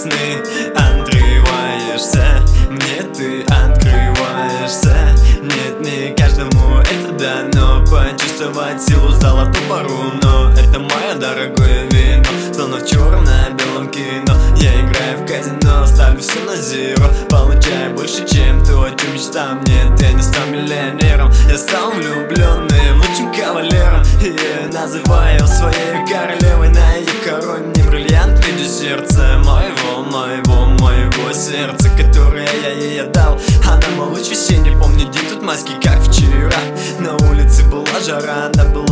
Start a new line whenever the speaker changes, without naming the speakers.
сны отрываешься, мне ты открываешься. Нет, не каждому это дано почувствовать силу золотую пару, но это мое дорогое вино, словно в черно-белом кино. Я играю в казино, ставлю все на зеро, получаю больше, чем то, о чем мечтал. Нет, я не стал миллионером, я стал влюбленным, лучшим кавалером. И я называю своей королевой, на ее короне бриллиант в виде сердца моего сердца, которое я ей отдал. Она мой луч весенний, помню день тут майский, как вчера. На улице была жара, она была